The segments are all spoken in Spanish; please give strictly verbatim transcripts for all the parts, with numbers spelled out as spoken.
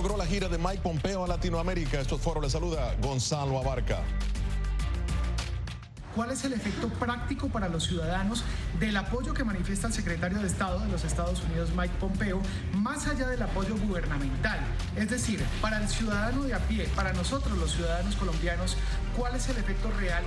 logró la gira de Mike Pompeo a Latinoamérica? Estos foros le saluda Gonzalo Abarca. ¿Cuál es el efecto práctico para los ciudadanos del apoyo que manifiesta el secretario de Estado de los Estados Unidos, Mike Pompeo, más allá del apoyo gubernamental? Es decir, para el ciudadano de a pie, para nosotros los ciudadanos colombianos, ¿cuál es el efecto real?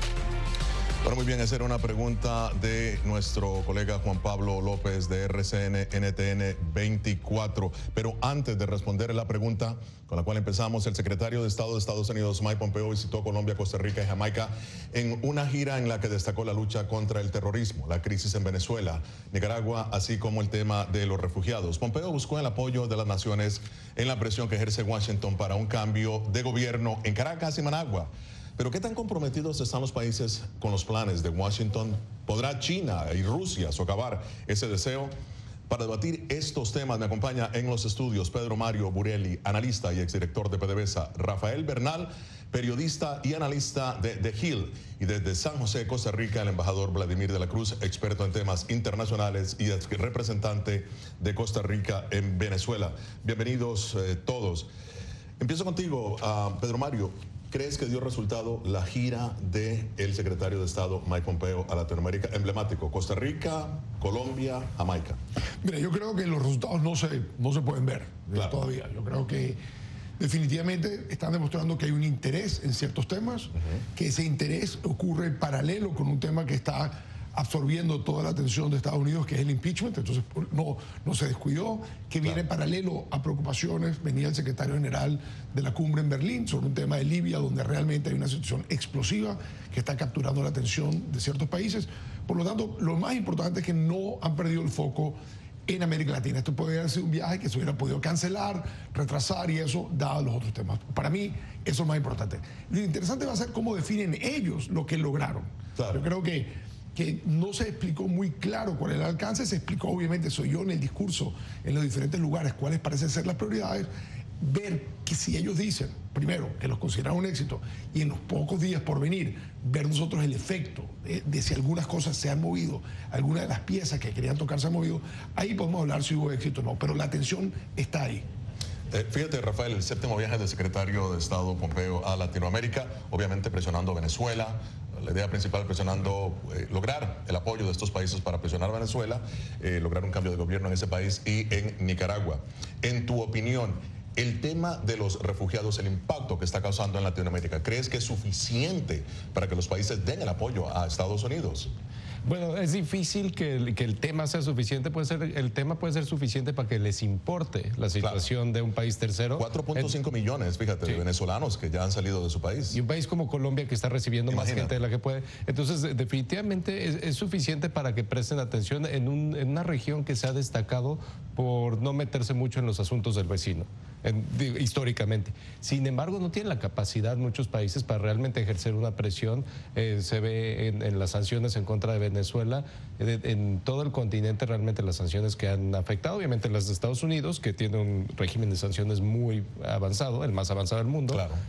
Bueno, muy bien, esa era una pregunta de nuestro colega Juan Pablo López de R C N N T N veinticuatro. Pero antes de responder la pregunta con la cual empezamos, el secretario de Estado de Estados Unidos, Mike Pompeo, visitó Colombia, Costa Rica y Jamaica en una gira en la que destacó la lucha contra el terrorismo, la crisis en Venezuela, Nicaragua, así como el tema de los refugiados. Pompeo buscó el apoyo de las naciones en la presión que ejerce Washington para un cambio de gobierno en Caracas y Managua. Pero ¿qué tan comprometidos están los países con los planes de Washington? ¿Podrá China y Rusia socavar ese deseo? Para debatir estos temas me acompaña en los estudios Pedro Mario Burelli, analista y exdirector de PDVSA, Rafael Bernal, periodista y analista de The Hill, y desde San José, Costa Rica, el embajador Vladimir de la Cruz, experto en temas internacionales y representante de Costa Rica en Venezuela. Bienvenidos eh, todos. Empiezo contigo, uh, Pedro Mario. ¿Crees que dio resultado la gira del secretario de Estado Mike Pompeo a Latinoamérica? Emblemático, Costa Rica, Colombia, Jamaica. Mira, yo creo que los resultados no se, no se pueden ver claro. todavía. Yo creo que definitivamente están demostrando que hay un interés en ciertos temas, uh-huh. que ese interés ocurre en paralelo con un tema que está absorbiendo toda la atención de Estados Unidos, que es el impeachment. Entonces no, no se descuidó, que viene claro. paralelo a preocupaciones. Venía el secretario general de la cumbre en Berlín sobre un tema de Libia, donde realmente hay una situación explosiva que está capturando la atención de ciertos países. Por lo tanto, lo más importante es que no han perdido el foco en América Latina. Esto podría haber sido un viaje que se hubiera podido cancelar, retrasar, y eso, dado los otros temas. Para mí, eso es lo más importante. Lo interesante va a ser cómo definen ellos lo que lograron. Claro. Yo creo que que no se explicó muy claro cuál era el alcance. Se explicó, obviamente, soy yo en el discurso, en los diferentes lugares, cuáles parecen ser las prioridades. Ver que si ellos dicen, primero, que los consideran un éxito, y en los pocos días por venir, ver nosotros el efecto de, de si algunas cosas se han movido, algunas de las piezas que querían tocar se han movido, ahí podemos hablar si hubo éxito o no, pero la atención está ahí. Eh, fíjate, Rafael, el séptimo viaje del secretario de Estado Pompeo a Latinoamérica, obviamente presionando a Venezuela. La idea principal presionando, eh, lograr el apoyo de estos países para presionar a Venezuela, eh, lograr un cambio de gobierno en ese país y en Nicaragua. En tu opinión, el tema de los refugiados, el impacto que está causando en Latinoamérica, ¿crees que es suficiente para que los países den el apoyo a Estados Unidos? Bueno, es difícil que el, que el tema sea suficiente. Puede ser, el tema puede ser suficiente para que les importe la situación claro. de un país tercero. cuatro punto cinco millones, fíjate, sí. de venezolanos que ya han salido de su país. Y un país como Colombia que está recibiendo Imagina. más gente de la que puede. Entonces, definitivamente es, es suficiente para que presten atención en, un, en una región que se ha destacado por no meterse mucho en los asuntos del vecino, en, históricamente. Sin embargo, no tienen la capacidad muchos países para realmente ejercer una presión. Eh, se ve en, en las sanciones en contra de Venezuela, en, en todo el continente realmente las sanciones que han afectado, obviamente las de Estados Unidos, que tiene un régimen de sanciones muy avanzado, el más avanzado del mundo. Claro.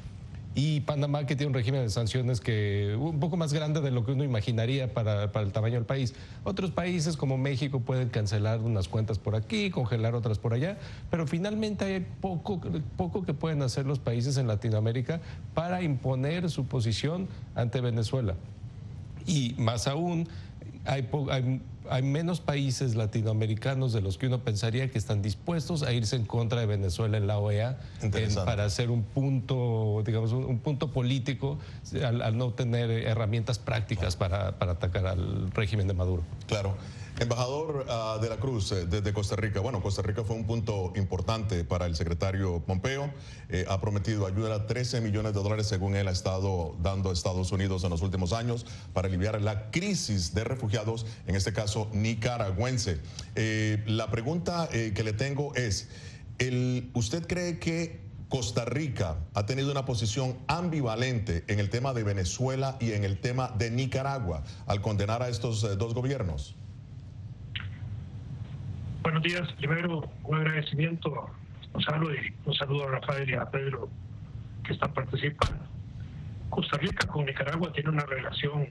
Y Panamá, que tiene un régimen de sanciones que un poco más grande de lo que uno imaginaría para, para el tamaño del país. Otros países como México pueden cancelar unas cuentas por aquí, congelar otras por allá, pero finalmente hay poco, poco que pueden hacer los países en Latinoamérica para imponer su posición ante Venezuela. Y más aún, hay, hay, hay menos países latinoamericanos de los que uno pensaría que están dispuestos a irse en contra de Venezuela en la O E A en, para hacer un punto, digamos, un, un punto político al, al no tener herramientas prácticas para, para atacar al régimen de Maduro. Claro. Embajador uh, de la Cruz, eh, desde Costa Rica. Bueno, Costa Rica fue un punto importante para el secretario Pompeo. Eh, ha prometido ayudar a trece millones de dólares, según él ha estado dando a Estados Unidos en los últimos años, para aliviar la crisis de refugiados, en este caso nicaragüense. Eh, la pregunta eh, que le tengo es, el, ¿usted cree que Costa Rica ha tenido una posición ambivalente en el tema de Venezuela y en el tema de Nicaragua al condenar a estos eh, dos gobiernos? Buenos días. Primero, un agradecimiento a Gonzalo y un saludo a Rafael y a Pedro que están participando. Costa Rica con Nicaragua tiene una relación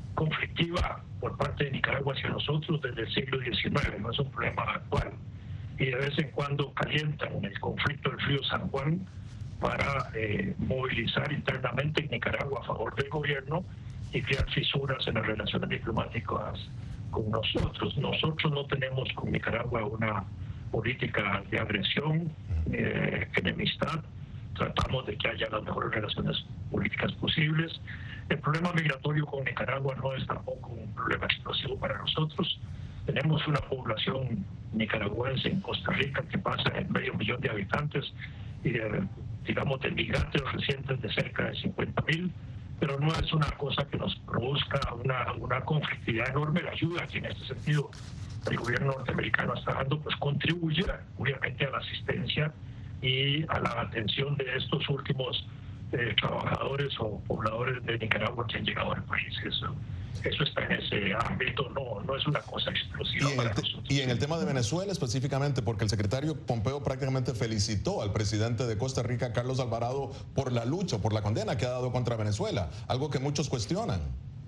conflictiva por parte de Nicaragua hacia nosotros desde el siglo diecinueve, no es un problema actual. y de vez en cuando calientan el conflicto del río San Juan para eh, movilizar internamente en Nicaragua a favor del gobierno y crear fisuras en las relaciones diplomáticas con nosotros. Nosotros no tenemos con Nicaragua una política de agresión, eh, enemistad. Tratamos de que haya las mejores relaciones políticas posibles. El problema migratorio con Nicaragua no es tampoco un problema explosivo para nosotros. Tenemos una población nicaragüense en Costa Rica que pasa en medio millón de habitantes y de, digamos, de migrantes recientes de cerca de cincuenta mil, pero no es una cosa que nos produzca una, una conflictividad enorme. La ayuda que en este sentido el gobierno norteamericano está dando, pues contribuye obviamente a la asistencia y a la atención de estos últimos eh, trabajadores o pobladores de Nicaragua que han llegado al país. Eso, eso está en ese ámbito, no, no es una cosa explosiva. Y en, para el nosotros. y en el tema de Venezuela específicamente, porque el secretario Pompeo prácticamente felicitó al presidente de Costa Rica, Carlos Alvarado, por la lucha, por la condena que ha dado contra Venezuela, algo que muchos cuestionan.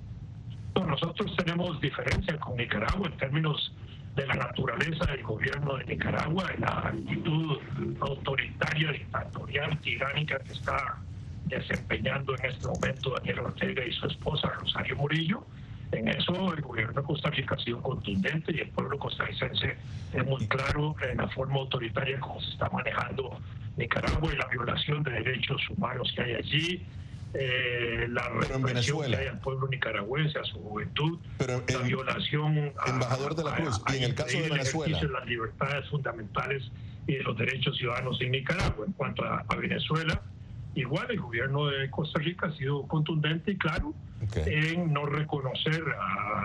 Nosotros tenemos diferencias con Nicaragua en términos de la naturaleza del gobierno de Nicaragua, de la actitud autoritaria, dictatorial, tiránica que está desempeñando en este momento Daniel Ortega y su esposa Rosario Murillo. En eso el gobierno de Costa Rica ha sido contundente y el pueblo costarricense es muy claro en la forma autoritaria como se está manejando Nicaragua y la violación de derechos humanos que hay allí. Eh, la represión que hay al pueblo nicaragüense, a su juventud, pero la en, violación a, embajador de la Cruz, a, a, y en el caso de Venezuela, de las libertades fundamentales y de los derechos ciudadanos en Nicaragua. En cuanto a, a Venezuela, igual el gobierno de Costa Rica ha sido contundente y claro okay. en no reconocer a,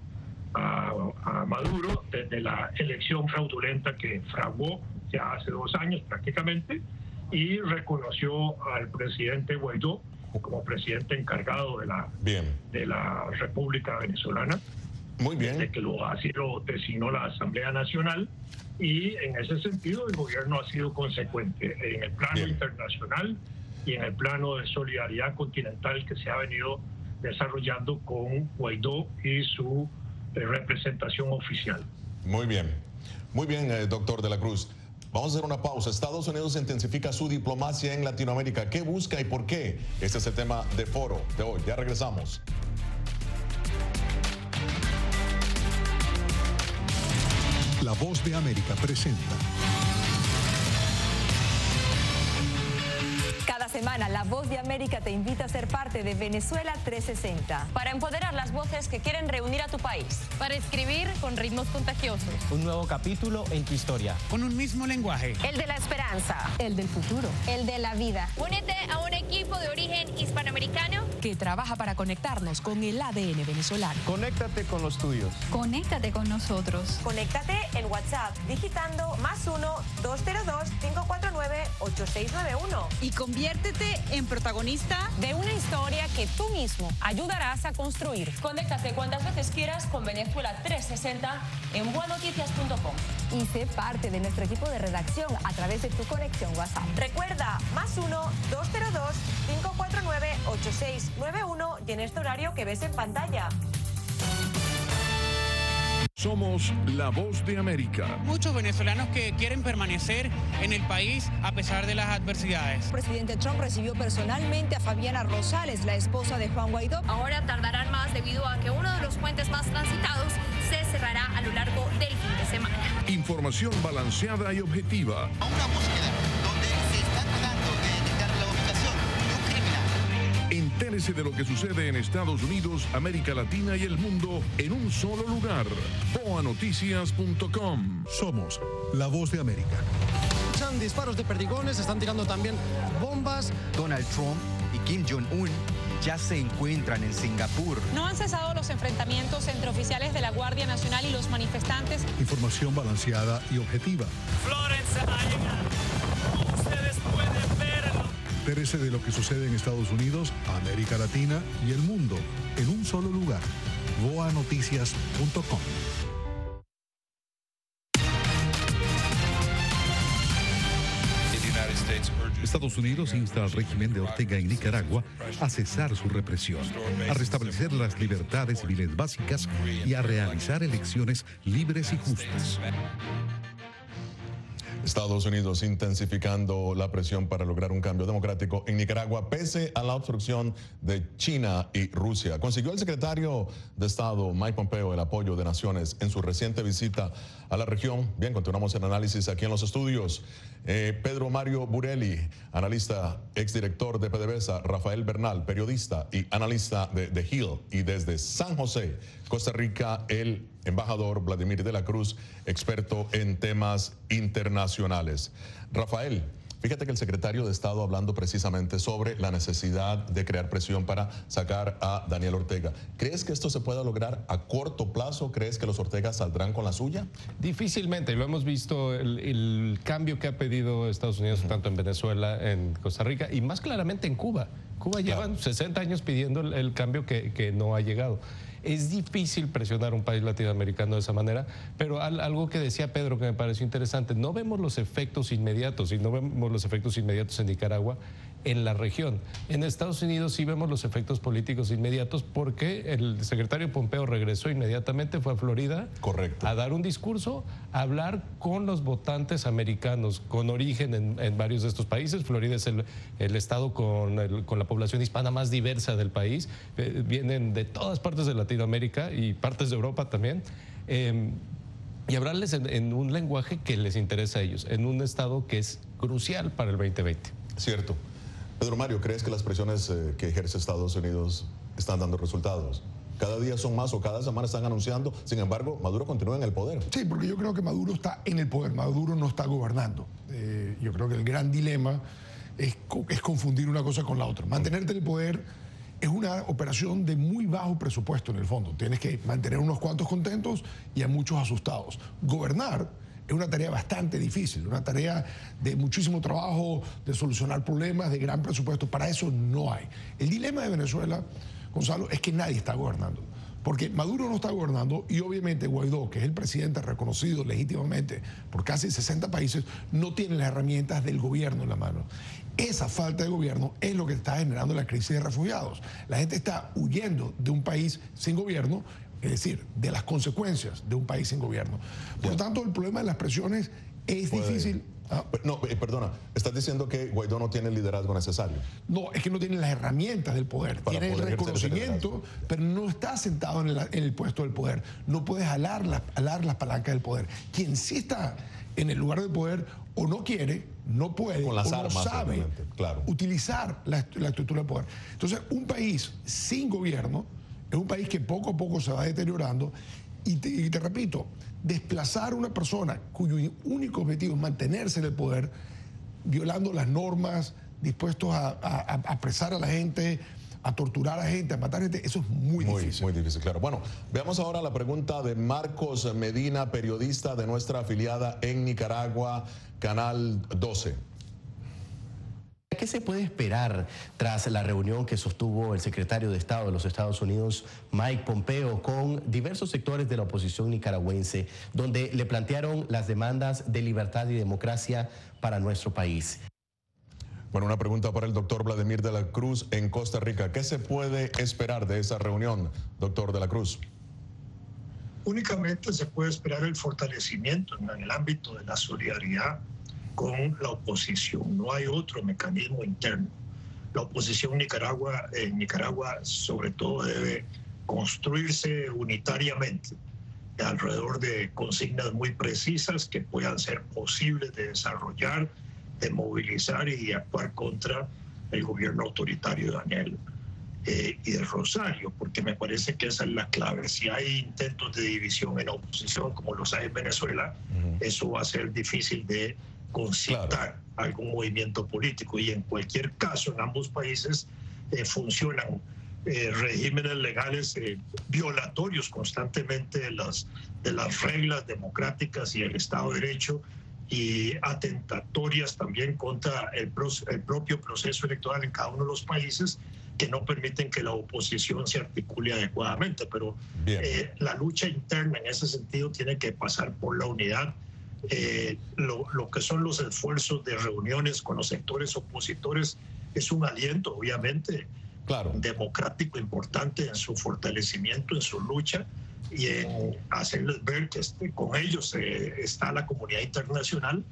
a, a Maduro desde la elección fraudulenta que fraguó ya hace dos años prácticamente, y reconoció al presidente Guaidó como presidente encargado de la, bien. de la República Venezolana. Muy bien. Desde que lo, así lo designó la Asamblea Nacional, y en ese sentido el gobierno ha sido consecuente en el plano bien. internacional y en el plano de solidaridad continental que se ha venido desarrollando con Guaidó y su eh, representación oficial. Muy bien. Muy bien, eh, doctor de la Cruz. Vamos a hacer una pausa. Estados Unidos intensifica su diplomacia en Latinoamérica. ¿Qué busca y por qué? Este es el tema de Foro de hoy. Ya regresamos. La Voz de América presenta. Cada semana, La Voz de América te invita a ser parte de Venezuela trescientos sesenta. Para empoderar las voces que quieren reunir a tu país. Para escribir con ritmos contagiosos. Un nuevo capítulo en tu historia. Con un mismo lenguaje. El de la esperanza. El del futuro. El de la vida. Únete a un equipo de origen hispanoamericano que trabaja para conectarnos con el A D N venezolano. Conéctate con los tuyos. Conéctate con nosotros. Conéctate en WhatsApp digitando más uno, dos cero dos, cinco cuatro nueve, ocho seis nueve uno. Y conviértete en protagonista de una historia que tú mismo ayudarás a construir. Conéctate cuantas veces quieras con Venezuela trescientos sesenta en bua noticias punto com. Y sé parte de nuestro equipo de redacción a través de tu conexión WhatsApp. Recuerda, más uno, dos cero dos, cinco cuatro nueve, ocho seis nueve uno y en este horario que ves en pantalla. Somos la Voz de América. Muchos venezolanos que quieren permanecer en el país a pesar de las adversidades. El presidente Trump recibió personalmente a Fabiana Rosales, la esposa de Juan Guaidó. Ahora tardarán más debido a que uno de los puentes más transitados se cerrará a lo largo del fin de semana. Información balanceada y objetiva. A una búsqueda donde se está tratando de detectar la ubicación de un criminal. Entérese de lo que sucede en Estados Unidos, América Latina y el mundo en un solo lugar. boa noticias punto com. Somos la Voz de América. Escuchan disparos de perdigones, están tirando también bombas. Donald Trump y Kim Jong-un ya se encuentran en Singapur. No han cesado los enfrentamientos entre oficiales de la Guardia Nacional y los manifestantes. Información balanceada y objetiva. Florence ha llegado. Ustedes pueden verlo. Entérese de lo que sucede en Estados Unidos, América Latina y el mundo en un solo lugar. boa noticias punto com. Estados Unidos insta al régimen de Ortega en Nicaragua a cesar su represión, a restablecer las libertades civiles básicas y a realizar elecciones libres y justas. Estados Unidos intensificando la presión para lograr un cambio democrático en Nicaragua, pese a la obstrucción de China y Rusia. Consiguió el secretario de Estado, Mike Pompeo, el apoyo de naciones en su reciente visita a la región. Bien, continuamos el análisis aquí en los estudios. Eh, Pedro Mario Burelli, analista, exdirector de PDVSA, Rafael Bernal, periodista y analista de The Hill, y desde San José, Costa Rica, el embajador Vladimir de la Cruz, experto en temas internacionales. Rafael, fíjate que el secretario de Estado hablando precisamente sobre la necesidad de crear presión para sacar a Daniel Ortega. ¿Crees que esto se pueda lograr a corto plazo? ¿Crees que los Ortega saldrán con la suya? Difícilmente, lo hemos visto, el, el cambio que ha pedido Estados Unidos, uh-huh. tanto en Venezuela, en Costa Rica y más claramente en Cuba. Cuba claro. llevan sesenta años pidiendo el, el cambio que, que no ha llegado. Es difícil presionar a un país latinoamericano de esa manera, pero al, algo que decía Pedro que me pareció interesante, no vemos los efectos inmediatos y no vemos los efectos inmediatos en Nicaragua, en la región. En Estados Unidos sí vemos los efectos políticos inmediatos porque el secretario Pompeo regresó inmediatamente, fue a Florida Correcto. a dar un discurso, a hablar con los votantes americanos con origen en, en varios de estos países. Florida es el, el estado con, el, con la población hispana más diversa del país. Eh, vienen de todas partes de Latinoamérica y partes de Europa también. Eh, y hablarles en, en un lenguaje que les interesa a ellos, en un estado que es crucial para el veinte veinte. Cierto. Pedro Mario, ¿crees que las presiones eh, que ejerce Estados Unidos están dando resultados? Cada día son más o cada semana están anunciando. Sin embargo, Maduro continúa en el poder. Sí, porque yo creo que Maduro está en el poder. Maduro no está gobernando. Eh, yo creo que el gran dilema es, es confundir una cosa con la otra. Mantenerte en el poder es una operación de muy bajo presupuesto en el fondo. Tienes que mantener unos cuantos contentos y a muchos asustados. Gobernar es una tarea bastante difícil, una tarea de muchísimo trabajo, de solucionar problemas, de gran presupuesto. Para eso no hay. El dilema de Venezuela, Gonzalo, es que nadie está gobernando. Porque Maduro no está gobernando y obviamente Guaidó, que es el presidente reconocido legítimamente por casi sesenta países, no tiene las herramientas del gobierno en la mano. Esa falta de gobierno es lo que está generando la crisis de refugiados. La gente está huyendo de un país sin gobierno, es decir, de las consecuencias de un país sin gobierno. Por lo tanto, el problema de las presiones es Puede. difícil. ¿Ah? No, perdona, estás diciendo que Guaidó no tiene el liderazgo necesario. No, es que no tiene las herramientas del poder. Para tiene el reconocimiento, pero no está sentado en el, en el puesto del poder. No puede jalar, la, jalar las palancas del poder. Quien sí está en el lugar del poder o no quiere, no puede, Con las o armas, no sabe claro. utilizar la, la estructura del poder. Entonces, un país sin gobierno es un país que poco a poco se va deteriorando y te, y te repito, desplazar a una persona cuyo único objetivo es mantenerse en el poder, violando las normas, dispuestos a, a, a apresar a la gente, a torturar a la gente, a matar a gente, eso es muy, muy difícil. Muy difícil, claro. Bueno, veamos ahora la pregunta de Marcos Medina, periodista de nuestra afiliada en Nicaragua, Canal doce. ¿Qué se puede esperar tras la reunión que sostuvo el secretario de Estado de los Estados Unidos, Mike Pompeo, con diversos sectores de la oposición nicaragüense, donde le plantearon las demandas de libertad y democracia para nuestro país? Bueno, una pregunta para el doctor Vladimir de la Cruz en Costa Rica. ¿Qué se puede esperar de esa reunión, doctor de la Cruz? Únicamente se puede esperar el fortalecimiento en el ámbito de la solidaridad con la oposición. No hay otro mecanismo interno. La oposición en Nicaragua, en Nicaragua sobre todo debe construirse unitariamente alrededor de consignas muy precisas que puedan ser posibles de desarrollar, de movilizar y actuar contra el gobierno autoritario de Daniel eh, y de Rosario, porque me parece que esa es la clave. Si hay intentos de división en la oposición, como los hay en Venezuela, uh-huh. eso va a ser difícil de concitar claro. algún movimiento político, y en cualquier caso en ambos países eh, funcionan eh, regímenes legales eh, violatorios constantemente de las, de las reglas democráticas y el Estado de Derecho, y atentatorias también contra el, pro, el propio proceso electoral en cada uno de los países, que no permiten que la oposición se articule adecuadamente. Pero eh, la lucha interna en ese sentido tiene que pasar por la unidad. Eh, lo, lo que son los esfuerzos de reuniones con los sectores opositores es un aliento, obviamente, claro. democrático importante en su fortalecimiento, en su lucha, y en hacerles ver que este, con ellos eh, está la comunidad internacional,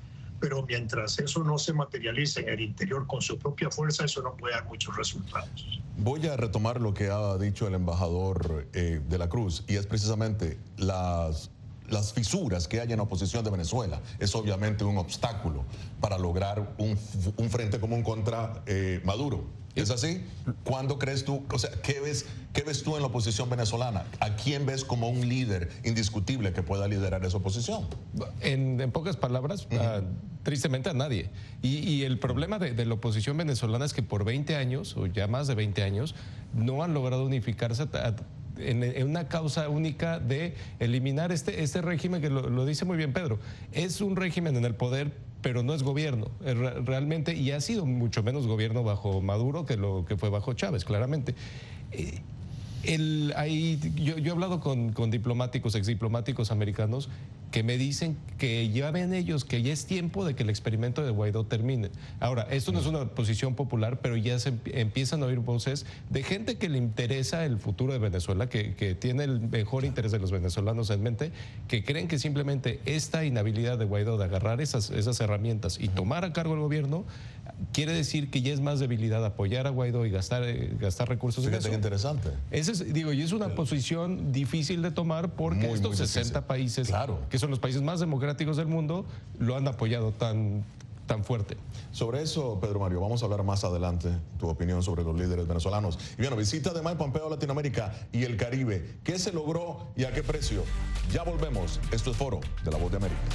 pero mientras eso no se materialice en el interior con su propia fuerza, eso no puede dar muchos resultados. Voy a retomar lo que ha dicho el embajador eh, de la Cruz, y es precisamente las, las fisuras que hay en la oposición de Venezuela. Es obviamente un obstáculo para lograr un, un frente común contra eh, Maduro. ¿Es así? ¿Cuándo crees tú, o sea, qué ves, qué ves tú en la oposición venezolana? ¿A quién ves como un líder indiscutible que pueda liderar esa oposición? En, en pocas palabras, uh-huh. uh, tristemente a nadie. Y, y el problema de, de la oposición venezolana es que por veinte años, o ya más de veinte años, no han logrado unificarse a, En, en una causa única de eliminar este, este régimen que lo, lo dice muy bien Pedro. Es un régimen en el poder, pero no es gobierno, es re, realmente, y ha sido mucho menos gobierno bajo Maduro que lo que fue bajo Chávez, claramente. Eh, el, hay, yo, yo he hablado con, con diplomáticos, exdiplomáticos americanos que me dicen que ya ven ellos que ya es tiempo de que el experimento de Guaidó termine. Ahora, esto no es una posición popular, pero ya se empiezan a oír voces de gente que le interesa el futuro de Venezuela, que, que tiene el mejor interés de los venezolanos en mente, que creen que simplemente esta inhabilidad de Guaidó de agarrar esas, esas herramientas y tomar a cargo el gobierno quiere decir que ya es más debilidad apoyar a Guaidó y gastar, eh, gastar recursos. Fíjate qué interesante. Ese es, digo, y es una sí. posición difícil de tomar porque muy, estos muy sesenta países, claro. que son los países más democráticos del mundo, lo han apoyado tan, tan fuerte. Sobre eso, Pedro Mario, vamos a hablar más adelante, tu opinión sobre los líderes venezolanos. Y bueno, visita de Mike Pompeo a Latinoamérica y el Caribe. ¿Qué se logró y a qué precio? Ya volvemos. Esto es Foro de la Voz de América.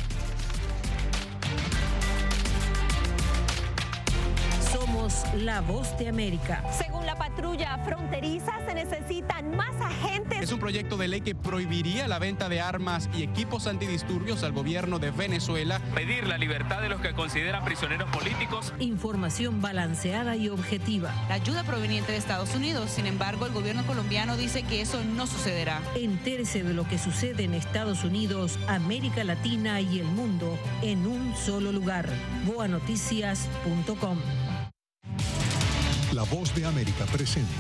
Somos la Voz de América. Según la patrulla fronteriza, se necesitan más agentes. Es un proyecto de ley que prohibiría la venta de armas y equipos antidisturbios al gobierno de Venezuela. Pedir la libertad de los que consideran prisioneros políticos. Información balanceada y objetiva. La ayuda proveniente de Estados Unidos. Sin embargo, el gobierno colombiano dice que eso no sucederá. Entérese de lo que sucede en Estados Unidos, América Latina y el mundo en un solo lugar. boa noticias punto com. La Voz de América presenta.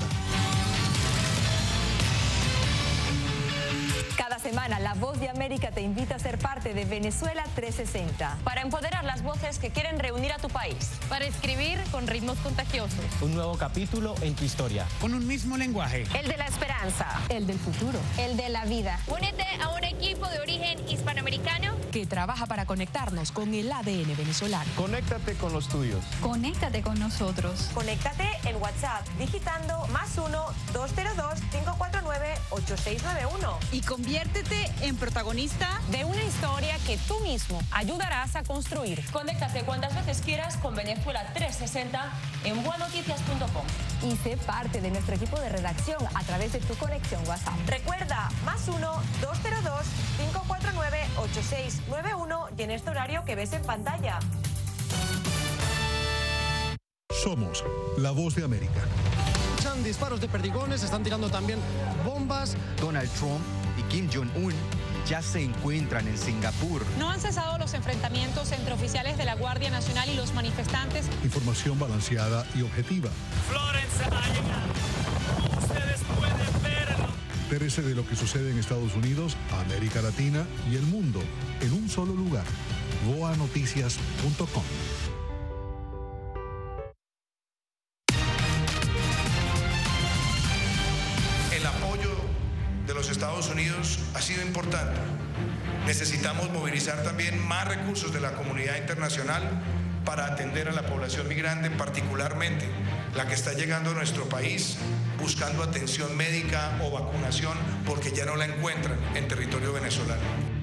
Cada semana, La Voz de América te invita a ser parte de Venezuela trescientos sesenta. Para empoderar las voces que quieren reunir a tu país. Para escribir con ritmos contagiosos. Un nuevo capítulo en tu historia. Con un mismo lenguaje. El de la esperanza. El del futuro. El de la vida. Únete a un equipo de origen hispanoamericano que trabaja para conectarnos con el A D N venezolano. Conéctate con los tuyos. Conéctate con nosotros. Conéctate en WhatsApp digitando más uno dos cero dos cinco cuatro nueve ocho seis nueve uno. Y conviértete en protagonista de una historia que tú mismo ayudarás a construir. Conéctate cuantas veces quieras con Venezuela trescientos sesenta en boa noticias punto com. Y sé parte de nuestro equipo de redacción a través de tu conexión WhatsApp. Recuerda, más uno dos cero dos cinco cuatro nueve ocho seis nueve uno y en este horario que ves en pantalla. Somos la Voz de América. Escuchan disparos de perdigones, están tirando también bombas. Donald Trump y Kim Jong-un ya se encuentran en Singapur. No han cesado los enfrentamientos entre oficiales de la Guardia Nacional y los manifestantes. Información balanceada y objetiva. Florence ha llegado. Ustedes pueden verlo. Entérese de lo que sucede en Estados Unidos, América Latina y el mundo en un solo lugar. boa noticias punto com. El apoyo de los Estados Unidos ha sido importante. Necesitamos movilizar también más recursos de la comunidad internacional para atender a la población migrante, particularmente la que está llegando a nuestro país buscando atención médica o vacunación porque ya no la encuentran en territorio venezolano.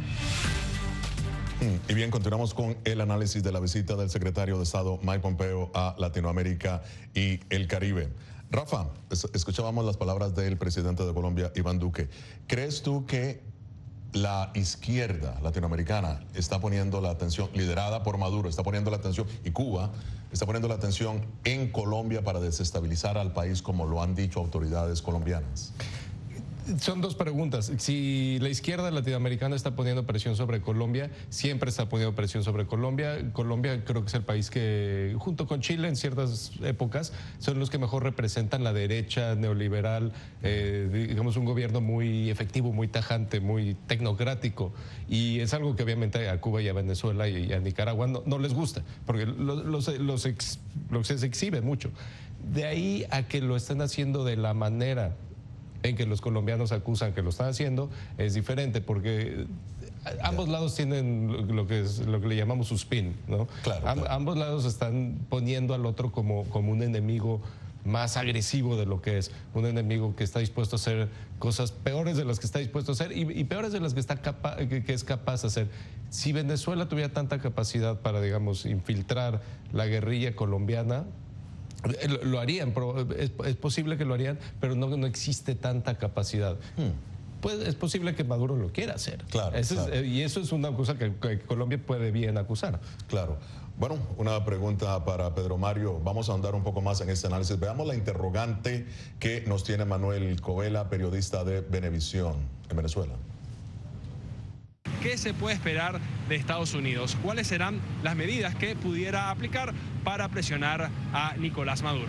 Y bien, continuamos con el análisis de la visita del secretario de Estado Mike Pompeo a Latinoamérica y el Caribe. Rafa, escuchábamos las palabras del presidente de Colombia, Iván Duque. ¿Crees tú que la izquierda latinoamericana está poniendo la atención, liderada por Maduro, está poniendo la atención, y Cuba está poniendo la atención en Colombia para desestabilizar al país, como lo han dicho autoridades colombianas? Son dos preguntas. Si la izquierda latinoamericana está poniendo presión sobre Colombia, siempre está poniendo presión sobre Colombia. Colombia creo que es el país que, junto con Chile en ciertas épocas, son los que mejor representan la derecha neoliberal, eh, digamos un gobierno muy efectivo, muy tajante, muy tecnocrático. Y es algo que obviamente a Cuba y a Venezuela y a Nicaragua no, no les gusta, porque los, los, los, ex, los se exhiben mucho. De ahí a que lo estén haciendo de la manera en que los colombianos acusan que lo están haciendo, es diferente, porque ambos lados tienen lo que, es, lo que le llamamos su spin, ¿no? Claro, Am, claro. Ambos lados están poniendo al otro como, como un enemigo más agresivo de lo que es, un enemigo que está dispuesto a hacer cosas peores de las que está dispuesto a hacer y, y peores de las que, está capa, que, que es capaz de hacer. Si Venezuela tuviera tanta capacidad para, digamos, infiltrar la guerrilla colombiana, Lo, lo harían, es, es posible que lo harían, pero no, no existe tanta capacidad. Hmm. Pues es posible que Maduro lo quiera hacer. Claro, eso claro. Es, y eso es una cosa que, que Colombia puede bien acusar. Claro. Bueno, una pregunta para Pedro Mario. Vamos a ahondar un poco más en este análisis. Veamos la interrogante que nos tiene Manuel Covela, periodista de Venevisión en Venezuela. ¿Qué se puede esperar de Estados Unidos? ¿Cuáles serán las medidas que pudiera aplicar para presionar a Nicolás Maduro?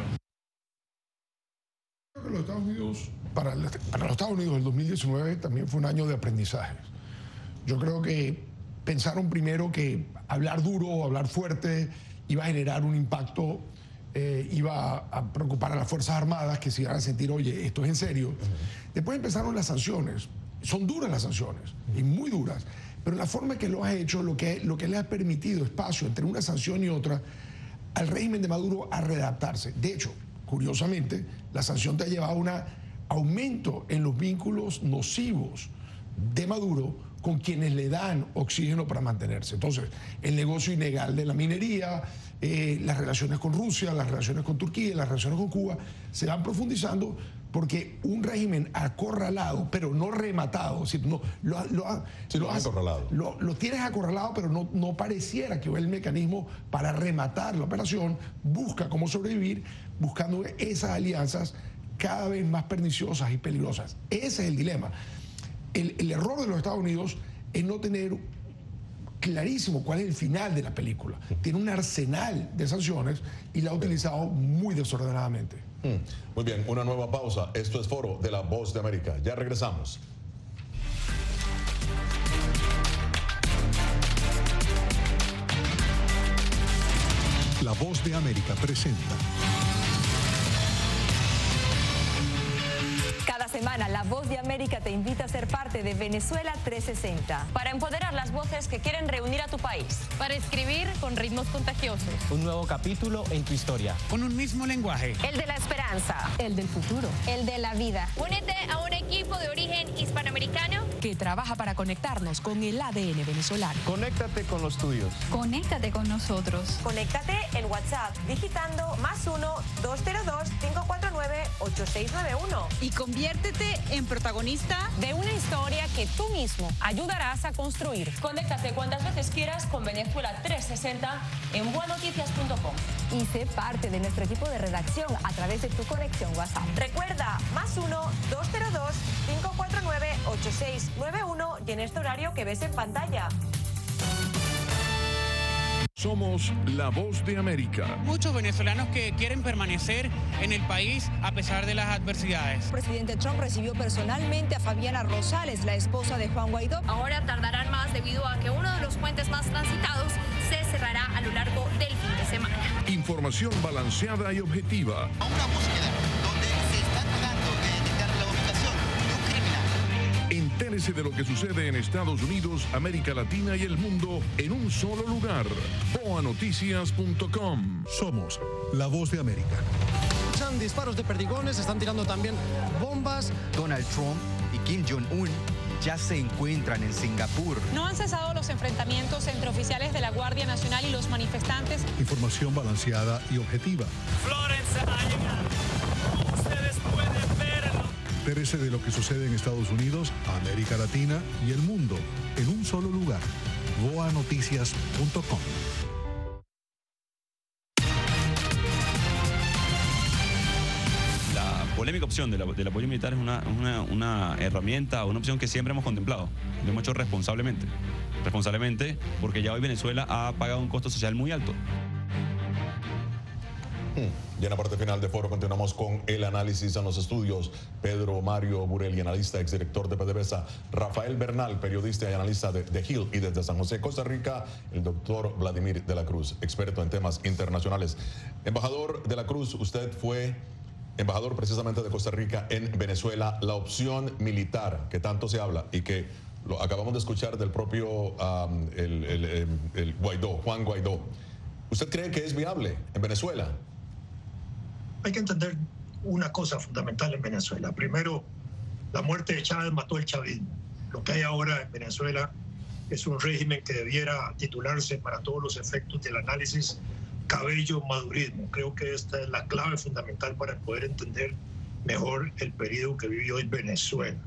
Creo que los Estados Unidos, para, para los Estados Unidos el dos mil diecinueve también fue un año de aprendizaje. Yo creo que pensaron primero que hablar duro o hablar fuerte iba a generar un impacto, eh, iba a, a preocupar a las Fuerzas Armadas, que se iban a sentir, oye, esto es en serio. Uh-huh. Después empezaron las sanciones. Son duras las sanciones, y muy duras, pero la forma que lo ha hecho, lo que, lo que le ha permitido espacio entre una sanción y otra, al régimen de Maduro a readaptarse. De hecho, curiosamente, la sanción te ha llevado a un aumento en los vínculos nocivos de Maduro con quienes le dan oxígeno para mantenerse. Entonces, el negocio ilegal de la minería, eh, las relaciones con Rusia, las relaciones con Turquía, las relaciones con Cuba, se van profundizando porque un régimen acorralado, pero no rematado, es decir, no, lo, lo, sí, lo, has, acorralado. Lo, lo tienes acorralado, pero no, no pareciera que hubiera el mecanismo para rematar la operación, busca cómo sobrevivir, buscando esas alianzas cada vez más perniciosas y peligrosas. Ese es el dilema. El, el error de los Estados Unidos es no tener clarísimo cuál es el final de la película. Tiene un arsenal de sanciones y la ha utilizado muy desordenadamente. Muy bien, una nueva pausa. Esto es Foro de La Voz de América. Ya regresamos. La Voz de América presenta. Cada semana, La Voz de América te invita a ser parte de Venezuela trescientos sesenta. Para empoderar las voces que quieren reunir a tu país. Para escribir con ritmos contagiosos. Un nuevo capítulo en tu historia. Con un mismo lenguaje. El de la esperanza. El del futuro. El de la vida. Únete a un equipo de origen hispanoamericano que trabaja para conectarnos con el A D N venezolano. Conéctate con los tuyos. Conéctate con nosotros. Conéctate en WhatsApp digitando más uno dos cero dos cinco cuatro nueve ocho seis nueve uno. Y conviértete en protagonista de una historia que tú mismo ayudarás a construir. Conéctate cuantas veces quieras con Venezuela trescientos sesenta en buenoticias punto com. Y sé parte de nuestro equipo de redacción a través de tu conexión WhatsApp. Recuerda, más uno dos cero dos cinco cuatro nueve ocho seis nueve uno y en este horario que ves en pantalla. Somos La Voz de América. Muchos venezolanos que quieren permanecer en el país a pesar de las adversidades. El presidente Trump recibió personalmente a Fabiana Rosales, la esposa de Juan Guaidó. Ahora tardarán más debido a que uno de los puentes más transitados se cerrará a lo largo del fin de semana. Información balanceada y objetiva. A una búsqueda donde se está tratando de detectar la ubicación de un criminal. Entérese de lo que sucede en Estados Unidos, América Latina y el mundo en un solo lugar. boa noticias punto com. Somos La Voz de América. Escuchan disparos de perdigones, están tirando también bombas. Donald Trump y Kim Jong-un ya se encuentran en Singapur. No han cesado los enfrentamientos entre oficiales de la Guardia Nacional y los manifestantes. Información balanceada y objetiva. Florence ha llegado. Ustedes pueden verlo. Entérese de lo que sucede en Estados Unidos, América Latina y el mundo en un solo lugar. boa noticias punto com. La polémica opción del, del apoyo militar es una, una, una herramienta, una opción que siempre hemos contemplado. Lo hemos hecho responsablemente. Responsablemente porque ya hoy Venezuela ha pagado un costo social muy alto. Y en la parte final de foro continuamos con el análisis en los estudios. Pedro Mario Burelli, analista, exdirector de PDVSA. Rafael Bernal, periodista y analista de, de Hill, y desde San José, Costa Rica, el doctor Vladimir de la Cruz, experto en temas internacionales. Embajador de la Cruz, usted fue embajador precisamente de Costa Rica en Venezuela. La opción militar que tanto se habla y que lo acabamos de escuchar del propio um, el, el, el, el Guaidó, Juan Guaidó. ¿Usted cree que es viable en Venezuela? Hay que entender una cosa fundamental en Venezuela. Primero, la muerte de Chávez mató el chavismo. Lo que hay ahora en Venezuela es un régimen que debiera titularse, para todos los efectos del análisis, Cabello Madurismo. Creo que esta es la clave fundamental para poder entender mejor el periodo que vivió hoy Venezuela.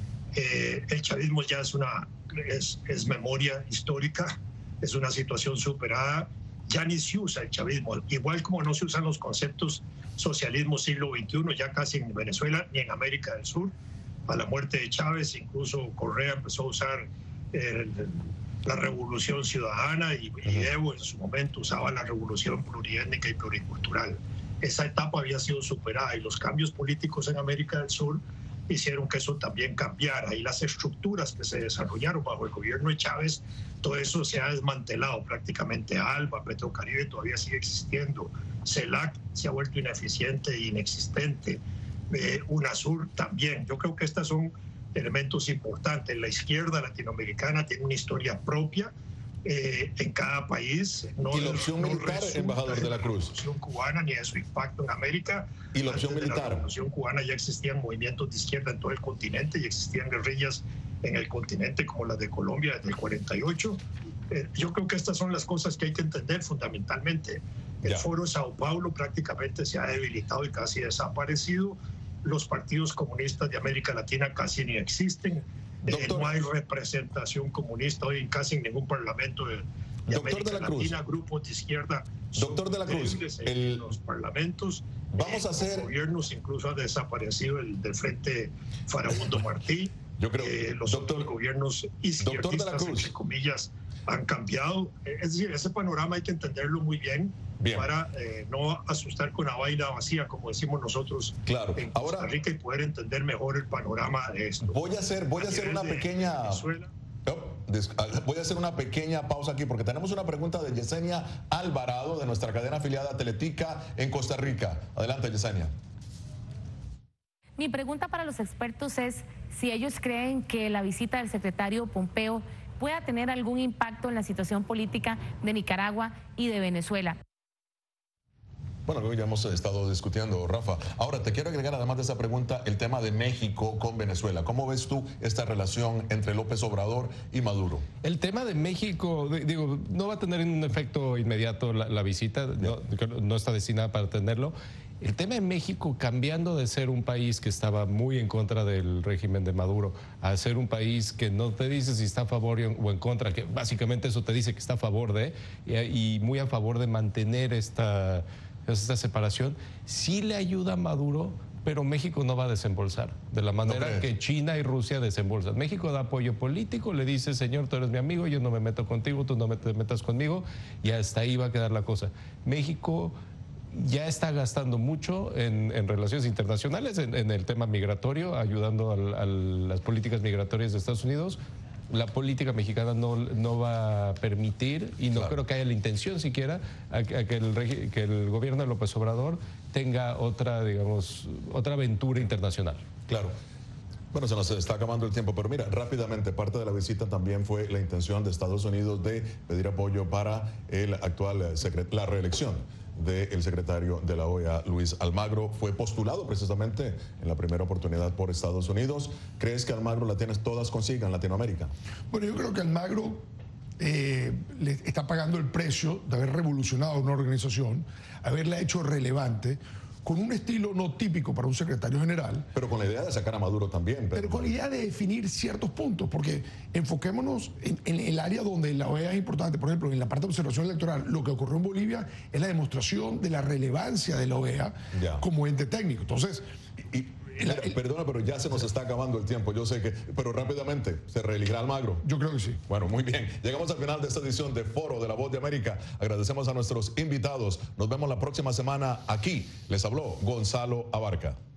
Eh, el chavismo ya es, una, es, es memoria histórica, es una situación superada. Ya ni se usa el chavismo, igual como no se usan los conceptos socialismo siglo veintiuno, ya casi en Venezuela ni en América del Sur. A la muerte de Chávez, incluso Correa empezó a usar el, la revolución ciudadana y, y Evo en su momento usaba la revolución pluriétnica y pluricultural. Esa etapa había sido superada y los cambios políticos en América del Sur hicieron que eso también cambiara, y las estructuras que se desarrollaron bajo el gobierno de Chávez, todo eso se ha desmantelado prácticamente. ALBA, Petrocaribe todavía sigue existiendo, CELAC se ha vuelto ineficiente e inexistente, eh, UNASUR también. Yo creo que estos son elementos importantes. La izquierda latinoamericana tiene una historia propia eh, en cada país. No, ¿Y la opción no militar, embajador de la Cruz? La revolución cubana ni de su impacto en América. ¿Y la opción Antes militar? De la revolución cubana ya existían movimientos de izquierda en todo el continente y existían guerrillas en el continente como las de Colombia desde el cuarenta y ocho. Eh, yo creo que estas son las cosas que hay que entender fundamentalmente. El ya. Foro Sao Paulo prácticamente se ha debilitado y casi desaparecido. Los partidos comunistas de América Latina casi ni existen. Eh, no hay representación comunista hoy casi en ningún parlamento de, de Doctor América de la Latina. Cruz. Grupos de izquierda. Doctor de la Cruz, en el... los parlamentos. Vamos eh, a hacer. Los gobiernos incluso ha desaparecido el del Frente Farabundo Martí. Yo creo. Eh, los doctor, otros gobiernos izquierdistas, doctor de la Cruz, entre comillas, han cambiado. Es decir, ese panorama hay que entenderlo muy bien, bien. para eh, no asustar con la vaina vacía, como decimos nosotros claro. en Costa Ahora, Rica, y poder entender mejor el panorama de esto. Voy a hacer, voy a hacer una pequeña... Venezuela. Voy a hacer una pequeña pausa aquí porque tenemos una pregunta de Yesenia Alvarado de nuestra cadena afiliada Teletica en Costa Rica. Adelante, Yesenia. Mi pregunta para los expertos es si ellos creen que la visita del secretario Pompeo pueda tener algún impacto en la situación política de Nicaragua y de Venezuela. Bueno, ya hemos estado discutiendo, Rafa. Ahora, te quiero agregar, además de esa pregunta, el tema de México con Venezuela. ¿Cómo ves tú esta relación entre López Obrador y Maduro? El tema de México, digo, no va a tener un efecto inmediato la, la visita, no, no está destinada para tenerlo. El tema de México, cambiando de ser un país que estaba muy en contra del régimen de Maduro a ser un país que no te dice si está a favor o en contra, que básicamente eso te dice que está a favor de, y, y muy a favor de mantener esta... esta separación, sí le ayuda a Maduro, pero México no va a desembolsar de la manera no que China y Rusia desembolsan. México da apoyo político, le dice, señor, tú eres mi amigo, yo no me meto contigo, tú no me te metas conmigo, y hasta ahí va a quedar la cosa. México ya está gastando mucho en, en relaciones internacionales, en, en el tema migratorio, ayudando a, a las políticas migratorias de Estados Unidos. La política mexicana no, no va a permitir, y no claro. creo que haya la intención siquiera, a, a que, el, que el gobierno de López Obrador tenga otra, digamos, otra aventura internacional. Claro. Bueno, se nos está acabando el tiempo, pero mira, rápidamente, parte de la visita también fue la intención de Estados Unidos de pedir apoyo para el actual secret, la reelección del secretario de la O E A, Luis Almagro. Fue postulado precisamente en la primera oportunidad por Estados Unidos. ¿Crees que Almagro la tienes todas consiga en Latinoamérica? Bueno, yo creo que Almagro eh, le está pagando el precio de haber revolucionado una organización, haberla hecho relevante, con un estilo no típico para un secretario general. Pero con la idea de sacar a Maduro también. Pero, pero con la idea de definir ciertos puntos, porque enfoquémonos en, en el área donde la O E A es importante. Por ejemplo, en la parte de observación electoral, lo que ocurrió en Bolivia es la demostración de la relevancia de la O E A ya. como ente técnico. Entonces, Y, Mira, perdona, pero ya se nos está acabando el tiempo. Yo sé que, pero rápidamente, ¿se reelegirá Almagro? Yo creo que sí. Bueno, muy bien. Llegamos al final de esta edición de Foro de la Voz de América. Agradecemos a nuestros invitados. Nos vemos la próxima semana aquí. Les habló Gonzalo Abarca.